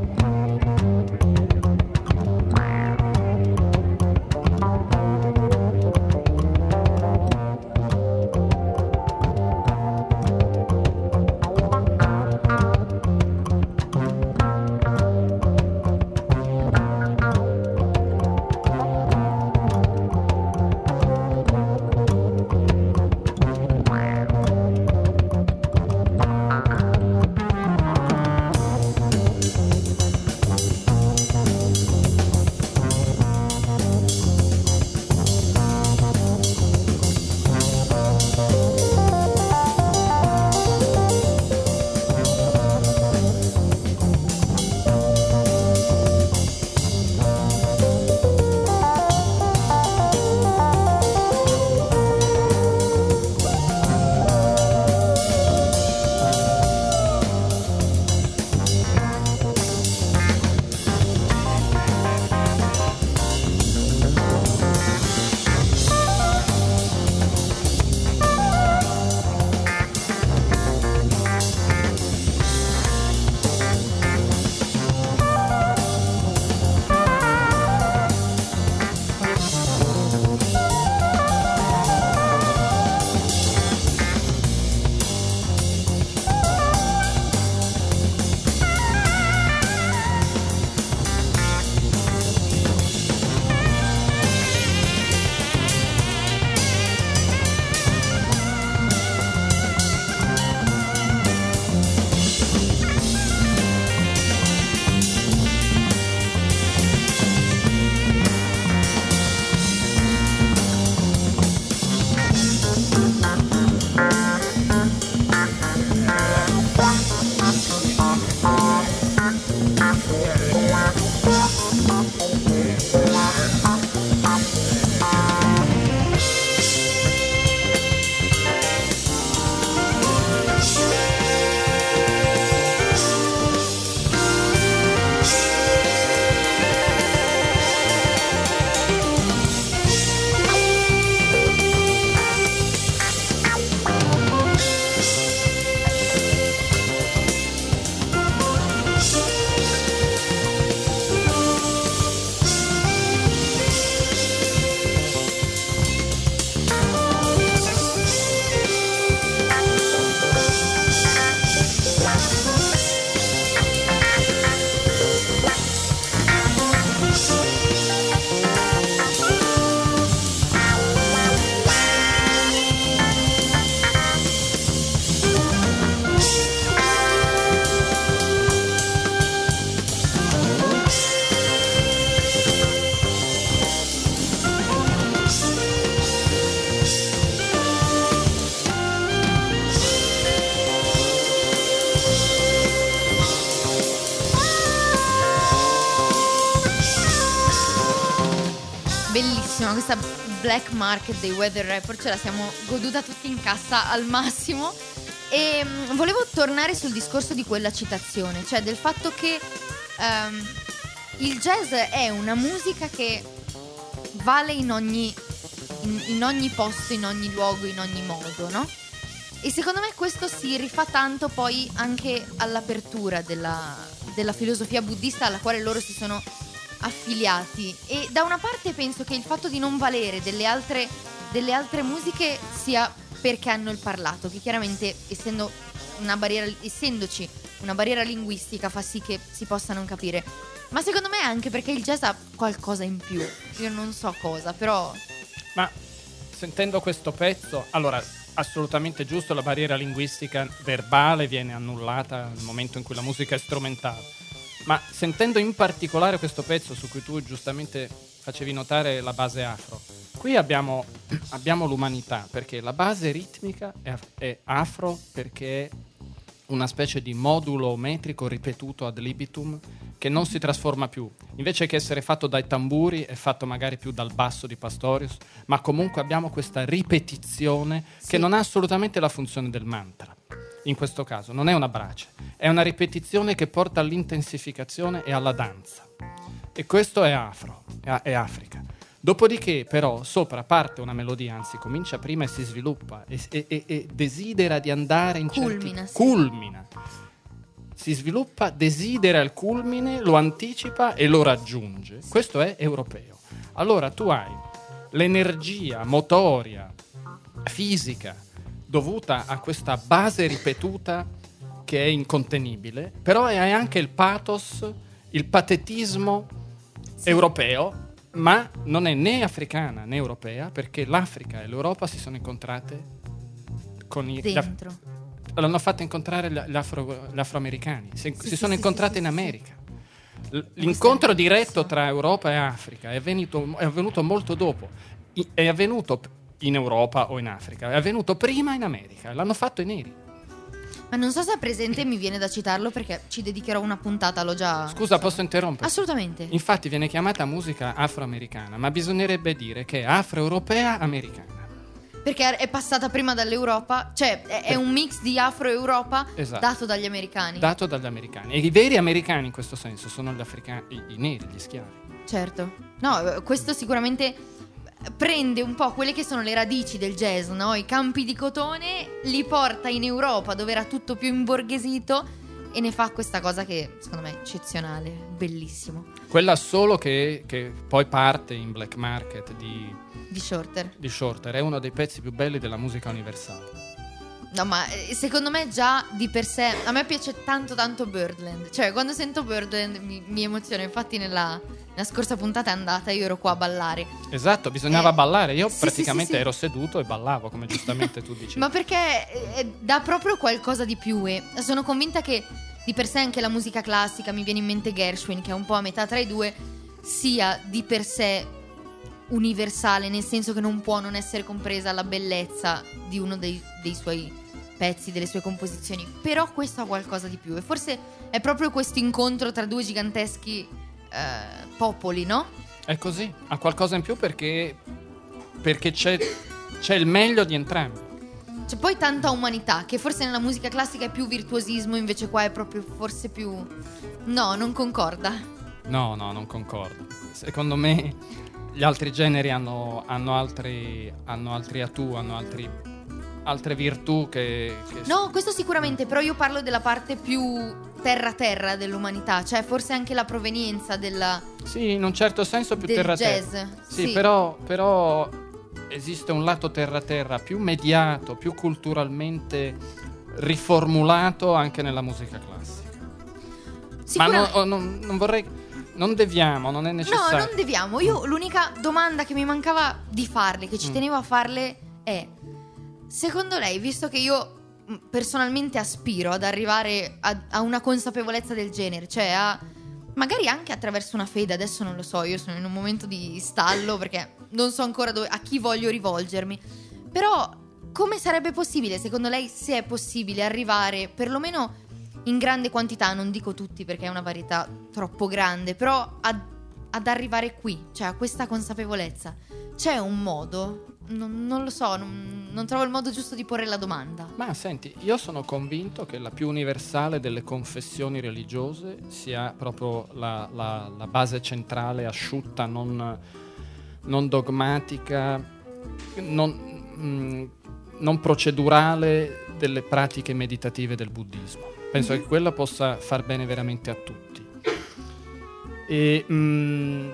Bellissima questa Black Market dei Weather Report, ce la siamo goduta tutti in cassa al massimo. E mh, volevo tornare sul discorso di quella citazione, cioè del fatto che um, il jazz è una musica che vale in ogni, in, in ogni posto, in ogni luogo, in ogni modo, no? E secondo me questo si rifà tanto poi anche all'apertura della, della filosofia buddista alla quale loro si sono affiliati. E da una parte penso che il fatto di non valere delle altre, delle altre musiche sia perché hanno il parlato, che chiaramente essendo una barriera, essendoci una barriera linguistica fa sì che si possa non capire. Ma secondo me anche perché il jazz ha qualcosa in più. Io non so cosa, però... Ma sentendo questo pezzo, allora, assolutamente giusto, la barriera linguistica verbale viene annullata nel momento in cui la musica è strumentale. Ma sentendo in particolare questo pezzo su cui tu giustamente facevi notare la base afro, qui abbiamo, abbiamo l'umanità, perché la base ritmica è, è afro, perché è una specie di modulo metrico ripetuto ad libitum che non si trasforma più. Invece che essere fatto dai tamburi, è fatto magari più dal basso di Pastorius, ma comunque abbiamo questa ripetizione sì. che non ha assolutamente la funzione del mantra. In questo caso non è una brace, è una ripetizione che porta all'intensificazione e alla danza. E questo è afro, è Africa. Dopodiché però sopra parte una melodia, anzi comincia prima e si sviluppa e, e, e, e desidera di andare in culmina, certi... sì. culmina. Si sviluppa, desidera il culmine, lo anticipa e lo raggiunge. Sì. Questo è europeo. Allora tu hai l'energia motoria, fisica, dovuta a questa base ripetuta che è incontenibile, però hai anche il pathos, il patetismo sì. europeo, ma non è né africana né europea, perché l'Africa e l'Europa si sono incontrate con i... dentro. Gli, l'hanno fatto incontrare gli, afro, gli afroamericani, si, sì, si sì, sono sì, incontrate sì, in sì, America. sì. L'incontro diretto tra Europa e Africa è avvenuto, è avvenuto molto dopo. I, è avvenuto in Europa o in Africa, è avvenuto prima in America, l'hanno fatto i neri. Ma non so se è presente, mi viene da citarlo perché ci dedicherò una puntata, l'ho già... Scusa, posso interrompere? Assolutamente. Infatti viene chiamata musica afroamericana, ma bisognerebbe dire che è afroeuropea americana. Perché è passata prima dall'Europa, cioè è, è un mix di afro-Europa esatto. dato dagli americani. Dato dagli americani. E i veri americani in questo senso sono gli africani, i, i neri, gli schiavi. Certo. No, questo sicuramente prende un po' quelle che sono le radici del jazz, no? I campi di cotone, li porta in Europa dove era tutto più imborghesito e ne fa questa cosa che secondo me è eccezionale, bellissimo. Quella solo che, che poi parte in Black Market di, di Shorter. Di Shorter, è uno dei pezzi più belli della musica universale. No, ma secondo me già di per sé a me piace tanto tanto Birdland. Cioè quando sento Birdland mi, mi emoziona. Infatti nella, nella scorsa puntata è andata, io ero qua a ballare. Esatto, bisognava eh, ballare. Io sì, praticamente sì, sì, ero seduto e ballavo, come giustamente tu dicevi. Ma perché eh, dà proprio qualcosa di più. E sono convinta che di per sé anche la musica classica, mi viene in mente Gershwin, che è un po' a metà tra i due, sia di per sé universale, nel senso che non può non essere compresa la bellezza di uno dei, dei suoi pezzi, delle sue composizioni. Però questo ha qualcosa di più, e forse è proprio questo incontro tra due giganteschi eh, popoli, no? È così, ha qualcosa in più perché perché c'è, c'è il meglio di entrambi. C'è poi tanta umanità, che forse nella musica classica è più virtuosismo, invece qua è proprio forse più... No, non concorda. No, no, non concordo. Secondo me gli altri generi hanno, hanno altri hanno altri atu, hanno altri altre virtù che, che... No, questo sicuramente, però io parlo della parte più terra-terra dell'umanità, cioè forse anche la provenienza della... Sì, in un certo senso più del terra-terra. jazz. Sì, sì. però, però esiste un lato terra-terra più mediato, più culturalmente riformulato anche nella musica classica. Ma no, non, non vorrei... Non deviamo, non è necessario. No, non deviamo. Io l'unica domanda che mi mancava di farle, che ci mm. tenevo a farle, è: secondo lei, visto che io personalmente aspiro ad arrivare a, a una consapevolezza del genere, cioè a magari anche attraverso una fede, adesso non lo so, io sono in un momento di stallo perché non so ancora dove, a chi voglio rivolgermi, però come sarebbe possibile, secondo lei, se è possibile arrivare perlomeno in grande quantità, non dico tutti perché è una varietà troppo grande, però ad, ad arrivare qui, cioè a questa consapevolezza? C'è un modo? Non, non lo so, non, non trovo il modo giusto di porre la domanda. Ma senti, io sono convinto che la più universale delle confessioni religiose sia proprio la, la, la base centrale, asciutta, non, non dogmatica, non, mh, non procedurale delle pratiche meditative del buddismo. Penso mm-hmm. che quella possa far bene veramente a tutti. E mh,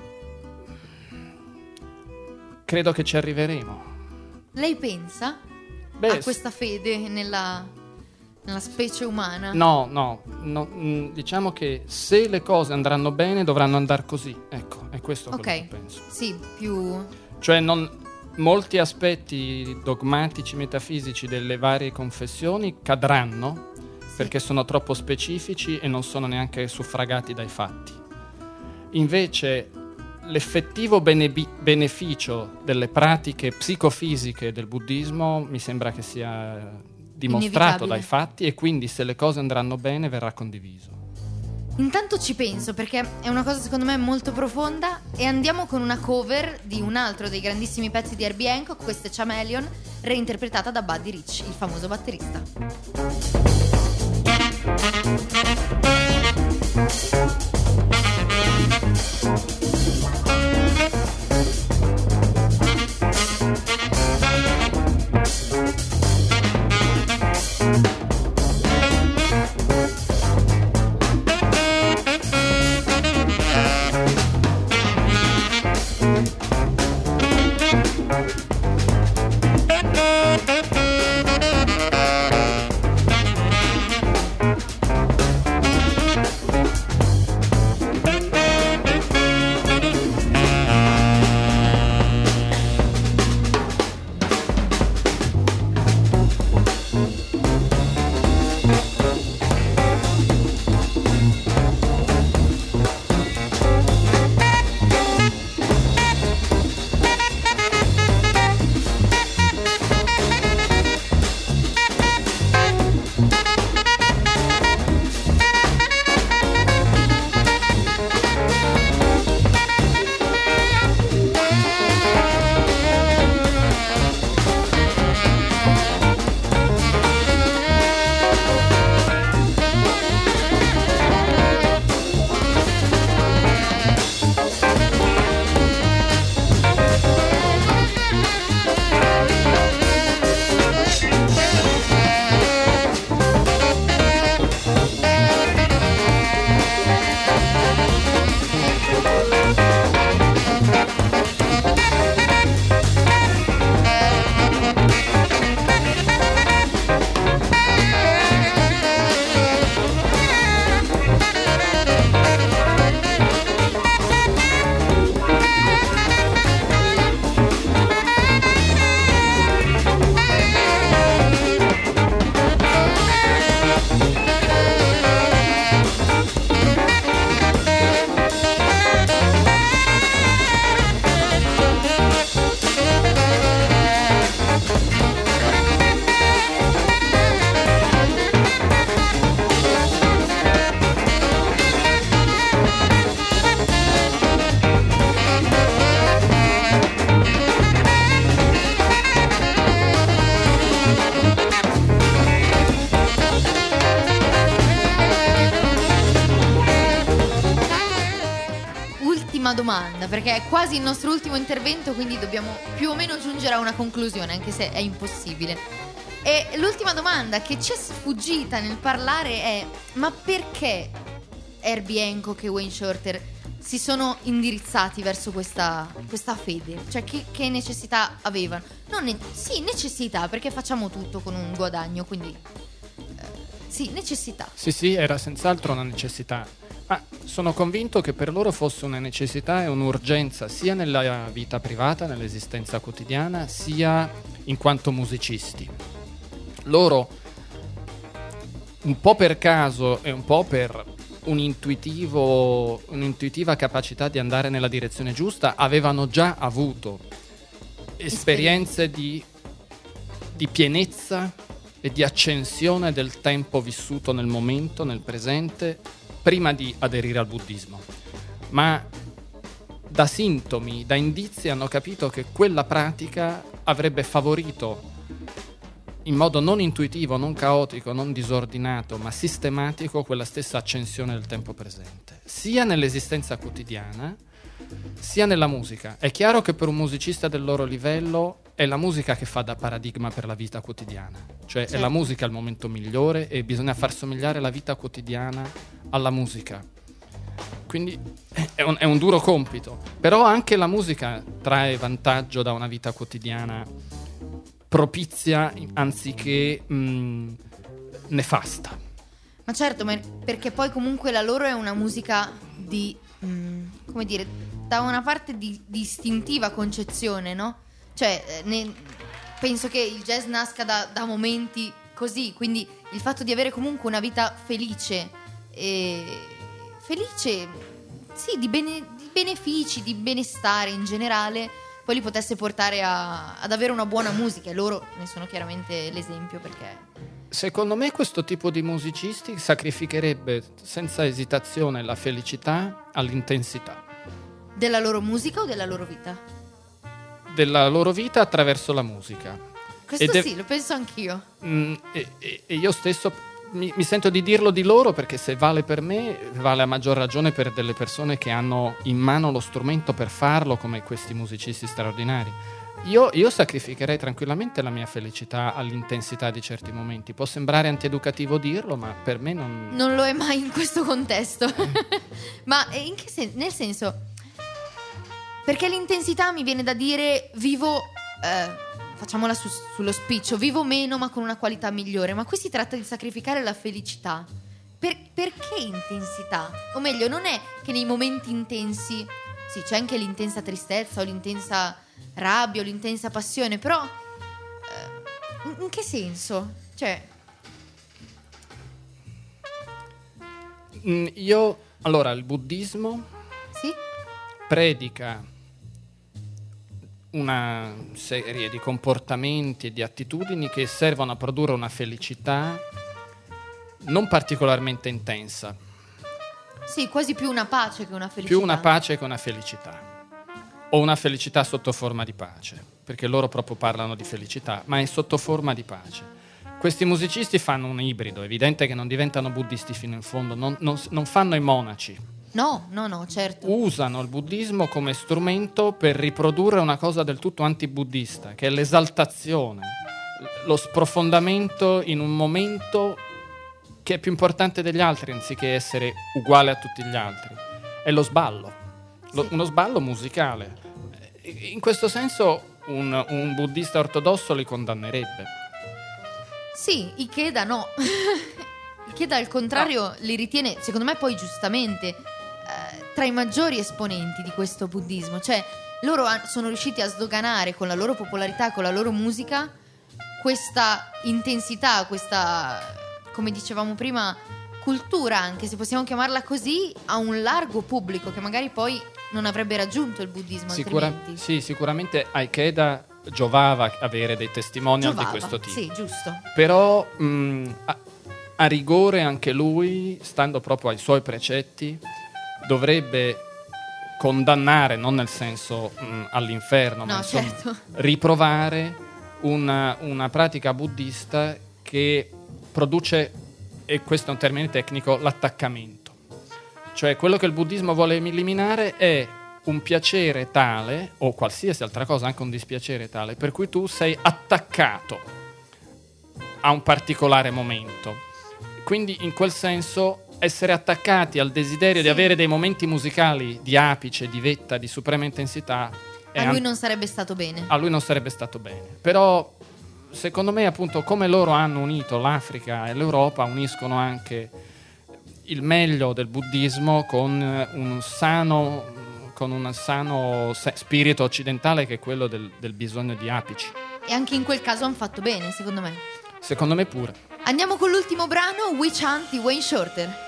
credo che ci arriveremo. Lei pensa Beh, a questa fede nella, nella specie umana? No, no, no, mh, diciamo che se le cose andranno bene dovranno andare così. Ecco, è questo quello okay. che penso. Sì, più... Cioè non, molti aspetti dogmatici, metafisici delle varie confessioni cadranno sì. perché sono troppo specifici e non sono neanche suffragati dai fatti. Invece l'effettivo benebi- beneficio delle pratiche psicofisiche del buddismo mi sembra che sia dimostrato dai fatti, e quindi se le cose andranno bene verrà condiviso. Intanto ci penso, perché è una cosa secondo me molto profonda, e andiamo con una cover di un altro dei grandissimi pezzi di Herbie Hancock, questa è Chameleon, reinterpretata da Buddy Rich, il famoso batterista. Domanda, perché è quasi il nostro ultimo intervento, quindi dobbiamo più o meno giungere a una conclusione, anche se è impossibile. E l'ultima domanda che ci è sfuggita nel parlare è: ma perché Herbie Hancock e Wayne Shorter si sono indirizzati verso questa, questa fede? Cioè che, che necessità avevano? Non ne- sì, necessità, perché facciamo tutto con un guadagno, quindi eh, sì, necessità. Sì, sì, era senz'altro una necessità. Ma sono convinto che per loro fosse una necessità e un'urgenza sia nella vita privata, nell'esistenza quotidiana, sia in quanto musicisti. Loro, un po' per caso e un po' per un intuitivo, un'intuitiva capacità di andare nella direzione giusta, avevano già avuto esperienze di, di pienezza e di accensione del tempo vissuto nel momento, nel presente, prima di aderire al buddismo. Ma da sintomi, da indizi hanno capito che quella pratica avrebbe favorito in modo non intuitivo, non caotico, non disordinato, ma sistematico quella stessa accensione del tempo presente, sia nell'esistenza quotidiana, sia nella musica. È chiaro che per un musicista del loro livello è la musica che fa da paradigma per la vita quotidiana, cioè certo. È la musica il momento migliore e bisogna far somigliare la vita quotidiana alla musica. Quindi è un, è un duro compito, però anche la musica trae vantaggio da una vita quotidiana propizia anziché mh, nefasta. Ma certo, ma perché poi comunque la loro è una musica di, mh, come dire, da una parte di, di istintiva concezione, no? Cioè, ne, penso che il jazz nasca da, da momenti così, quindi il fatto di avere comunque una vita felice, e felice, sì, di, bene, di benefici, di benestare in generale, poi li potesse portare a, ad avere una buona musica, e loro ne sono chiaramente l'esempio, perché secondo me questo tipo di musicisti sacrificherebbe senza esitazione la felicità all'intensità della loro musica o della loro vita? Della loro vita attraverso la musica. Questo de- sì, lo penso anch'io. Mm, e, e, e io stesso mi, mi sento di dirlo di loro, perché se vale per me, vale a maggior ragione per delle persone che hanno in mano lo strumento per farlo, come questi musicisti straordinari. Io, io sacrificherei tranquillamente la mia felicità all'intensità di certi momenti. Può sembrare antieducativo dirlo, ma per me non... Non lo è mai in questo contesto. Ma in che sen- nel senso... Perché l'intensità mi viene da dire vivo, eh, facciamola su, sullo spiccio, vivo meno ma con una qualità migliore. Ma qui si tratta di sacrificare la felicità. Per, perché intensità? O meglio, non è che nei momenti intensi, sì, c'è anche l'intensa tristezza o l'intensa rabbia o l'intensa passione, però eh, in, in che senso? Cioè... Mm, io, allora, il buddismo sì? predica una serie di comportamenti e di attitudini che servono a produrre una felicità non particolarmente intensa. Sì, quasi più una pace che una felicità. Più una pace che una felicità. O una felicità sotto forma di pace, perché loro proprio parlano di felicità, ma è sotto forma di pace. Questi musicisti fanno un ibrido, è evidente che non diventano buddisti fino in fondo, non, non, non fanno i monaci. No, no, no, certo. Usano il buddismo come strumento per riprodurre una cosa del tutto antibuddista, che è l'esaltazione, lo sprofondamento in un momento che è più importante degli altri, anziché essere uguale a tutti gli altri. È lo sballo, lo, sì. Uno sballo musicale. In questo senso un, un buddista ortodosso li condannerebbe. Sì, Ikeda no. Ikeda al contrario no. Li ritiene, secondo me poi giustamente, tra i maggiori esponenti di questo buddismo. Cioè loro sono riusciti a sdoganare con la loro popolarità, con la loro musica, questa intensità, questa, come dicevamo prima, cultura, anche se possiamo chiamarla così, a un largo pubblico che magari poi non avrebbe raggiunto il buddismo. Sicura- altrimenti. Sì, sicuramente a Ikeda giovava avere dei testimonial giovava, di questo tipo. Sì, giusto. Però mh, a, a rigore anche lui, stando proprio ai suoi precetti, dovrebbe condannare, non nel senso mh, all'inferno, no, ma insomma, certo. riprovare una, una pratica buddista che produce, e questo è un termine tecnico, l'attaccamento. Cioè quello che il buddismo vuole eliminare è un piacere tale, o qualsiasi altra cosa, anche un dispiacere tale, per cui tu sei attaccato a un particolare momento. Quindi in quel senso essere attaccati al desiderio sì. di avere dei momenti musicali di apice, di vetta, di suprema intensità, a lui an- non sarebbe stato bene. A lui non sarebbe stato bene. Però secondo me, appunto, come loro hanno unito l'Africa e l'Europa, uniscono anche il meglio del buddismo con un sano, con un sano spirito occidentale, che è quello del, del bisogno di apici. E anche in quel caso hanno fatto bene, secondo me. Secondo me pure. Andiamo con l'ultimo brano, Witch Hunt di Wayne Shorter.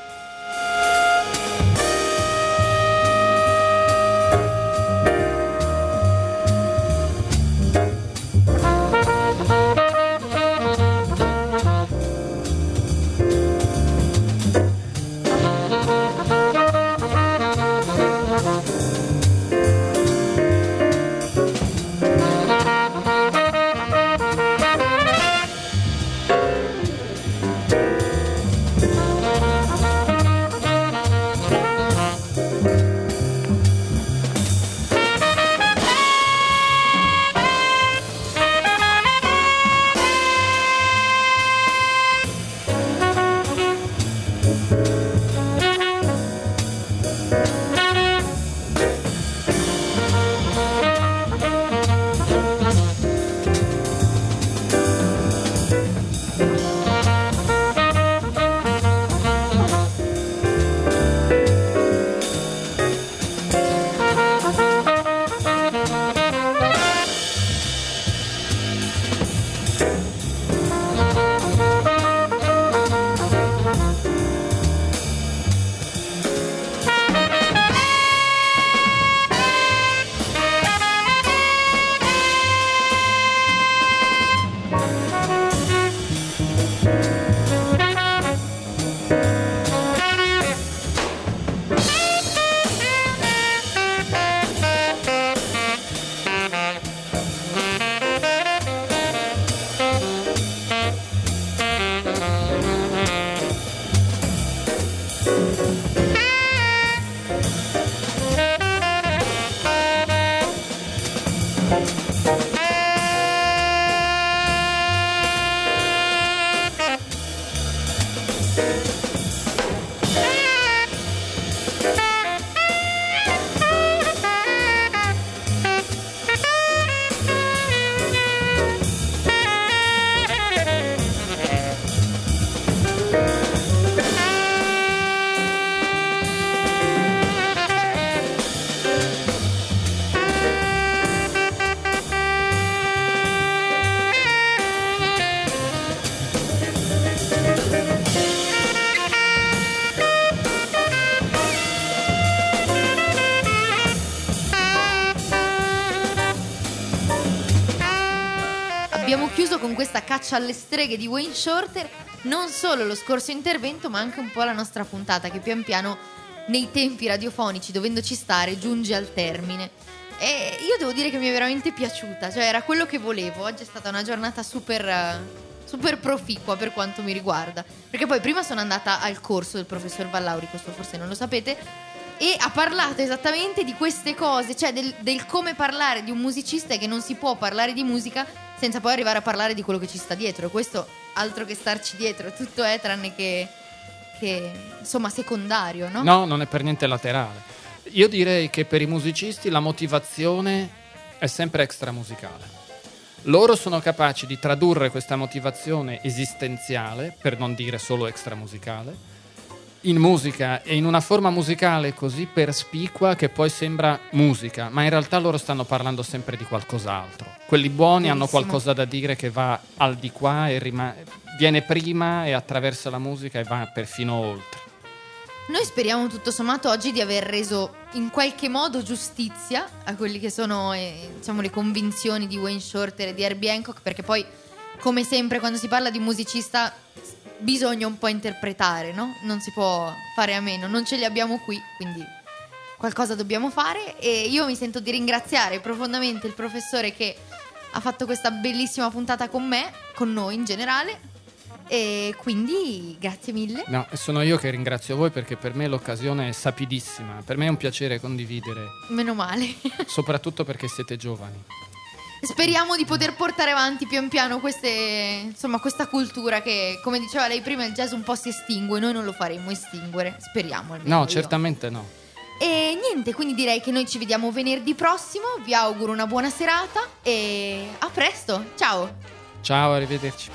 abbiamo chiuso con questa caccia alle streghe di Wayne Shorter, non solo lo scorso intervento ma anche un po' la nostra puntata che pian piano nei tempi radiofonici, dovendoci stare, giunge al termine. E io devo dire che mi è veramente piaciuta, cioè era quello che volevo. Oggi è stata una giornata super, super proficua per quanto mi riguarda, perché poi prima sono andata al corso del professor Vallauri, questo forse non lo sapete, e ha parlato esattamente di queste cose, cioè del, del come parlare di un musicista, e che non si può parlare di musica senza poi arrivare a parlare di quello che ci sta dietro. E questo, altro che starci dietro, tutto è tranne che, che insomma secondario, no? No, non è per niente laterale. Io direi che per i musicisti la motivazione è sempre extramusicale. Loro sono capaci di tradurre questa motivazione esistenziale, per non dire solo extramusicale, in musica, e in una forma musicale così perspicua che poi sembra musica, ma in realtà loro stanno parlando sempre di qualcos'altro. Quelli buoni Benissimo. Hanno qualcosa da dire che va al di qua e rima- viene prima e attraversa la musica e va perfino oltre. Noi speriamo tutto sommato oggi di aver reso in qualche modo giustizia a quelli che sono eh, diciamo le convinzioni di Wayne Shorter e di Herbie Hancock, perché poi, come sempre, quando si parla di un musicista bisogna un po' interpretare, no? Non si può fare a meno, non ce li abbiamo qui, quindi qualcosa dobbiamo fare. E io mi sento di ringraziare profondamente il professore che ha fatto questa bellissima puntata con me, con noi in generale, e quindi grazie mille. No, sono io che ringrazio voi, perché per me l'occasione è sapidissima, per me è un piacere condividere, Meno male. soprattutto perché siete giovani. Speriamo di poter portare avanti pian piano queste, insomma, questa cultura che, come diceva lei prima, il jazz un po' si estingue. Noi non lo faremo estinguere, speriamo almeno. No, io. certamente no. E niente, quindi direi che noi ci vediamo venerdì prossimo. Vi auguro una buona serata e a presto. Ciao. Ciao, arrivederci.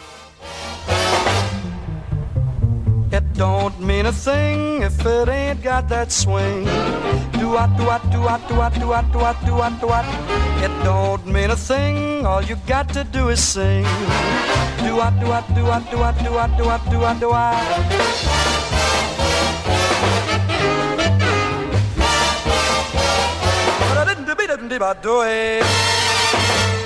It don't mean a thing if it ain't got that swing. Do-what, do-what, do-what, do-what, do-what, do-what, do-what, do-what. It don't mean a thing, all you got to do is sing. Do-what, do-what, do-what, do-what, do-what, do-what, do-what, do-what. But I didn't do it.